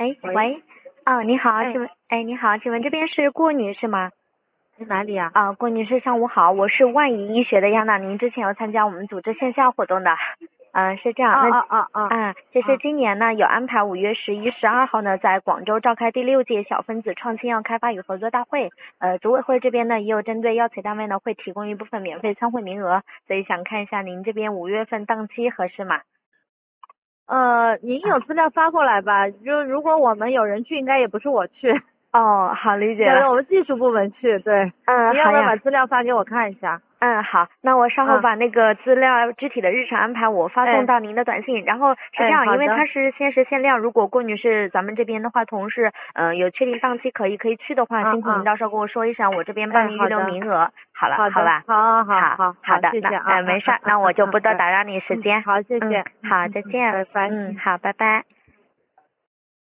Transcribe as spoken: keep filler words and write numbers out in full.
哎， 喂， 喂，啊，你好， 哎， 请问，哎，你好，请问这边是郭女士吗？ 是哪里呀？ 啊，郭女士，上午好，我是万怡医学的亚娜，您之前有参加我们组织线下活动的，嗯，是这样，那， 啊啊啊啊啊，就是啊！ 今年呢有安排五月十一、十二号呢在广州召开第六届小分子创新药开发与合作大会，呃，组委会这边呢也有针对药企单位呢会提供一部分免费参会名额，所以想看一下您这边五月份档期合适吗？ 呃，您有资料发过来吧？就如果我们有人去，应该也不是我去， 哦，好，理解了， 要让我们技术部门去。对， 嗯， 您要不要好呀。 把资料发给我看一下？ 嗯，好，那我稍后嗯， 把那个资料具体的日程安排我发送哎到您的短信，然后是这哎， 样，因为好的， 它是限时限量，如果郭女士咱们这边的话，同事呃有确定档期可以可以去的话，辛苦您嗯嗯， 到时候跟我说一声，我这边帮哎， 您预留好的名额。好了， 好的， 好吧， 好好好好好好， 好的，那谢谢啊， 呃没事儿， 嗯嗯那我就不多嗯嗯， 打扰你时嗯， 间。 好，谢谢， 嗯，好， 嗯嗯嗯， 再见。 拜拜， 嗯， 嗯。 好，拜拜。